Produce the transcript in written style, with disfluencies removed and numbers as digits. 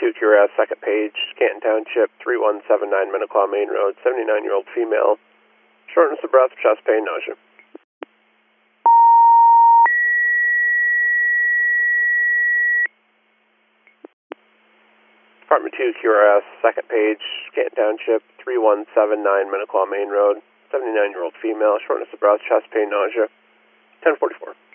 2 QRS, second page, Canton Township, 3179 Minnequaw Main Road, 79-year-old female, shortness of breath, chest pain, nausea. Department 2 QRS, second page, Canton Township, 3179 Minnequaw Main Road, 79-year-old female, shortness of breath, chest pain, nausea, 1044.